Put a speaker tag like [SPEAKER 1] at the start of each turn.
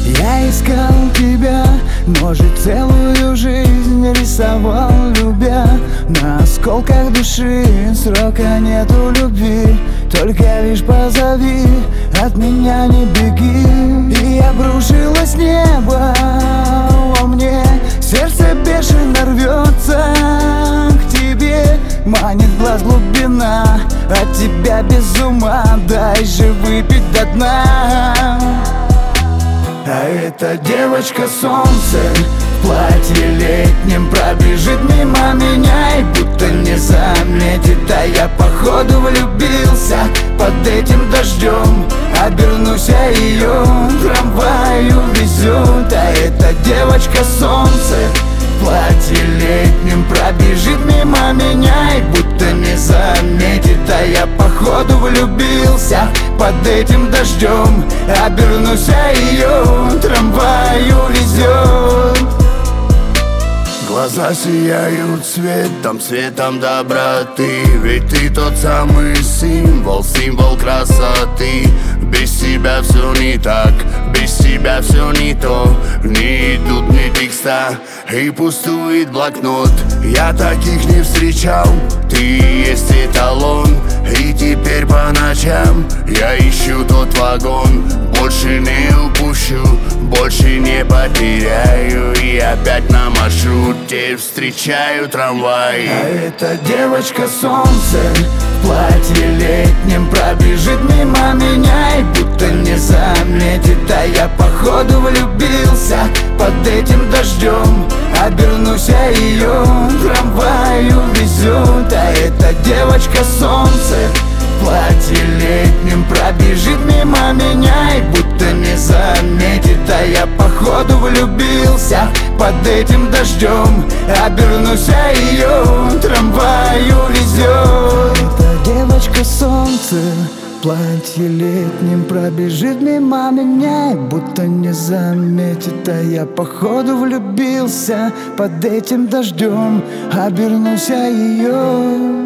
[SPEAKER 1] Я искал тебя, может, целую жизнь рисовал, любя. На осколках души срока нету любви, только лишь позови, от меня не беги. И обрушилось небо во мне, сердце бешено рвется к тебе. Манит глаз глубина, от тебя без ума, дай же выпить до дна. А эта девочка солнце в платье летнем пробежит мимо меня и будто не заметит. А я походу влюбился под этим дождем, обернусь, а ее трамваю везет. А эта девочка солнце в платье летнем пробежит мимо меня и будто не заметит. А я походу влюбился под этим дождем, обернусь, а ее трамваю везет.
[SPEAKER 2] Глаза сияют цветом, цветом доброты, ведь ты тот самый символ, символ красоты. Без тебя все не так, без тебя все не то. Не идут ни текста и пустует блокнот. Я таких не встречал, ты есть эталон. И теперь по ночам я ищу тот вагон. Больше не упущу, больше не потеряю. И опять на маршруте встречаю трамвай.
[SPEAKER 1] А эта девочка солнце в платье летнем пробежит мимо меня и будто не заметит. А я походу влюбился под этим дождем, обернусь, а ее трамваю везет. А эта девочка солнце в платье летнем пробежит мимо меня и будто не заметит. А я походу влюбился под этим дождем, обернусь, а ее трамваю везет. Эта девочка солнце в платье летнем пробежит мимо меня и будто не заметит. А я походу влюбился под этим дождем, обернусь, а ее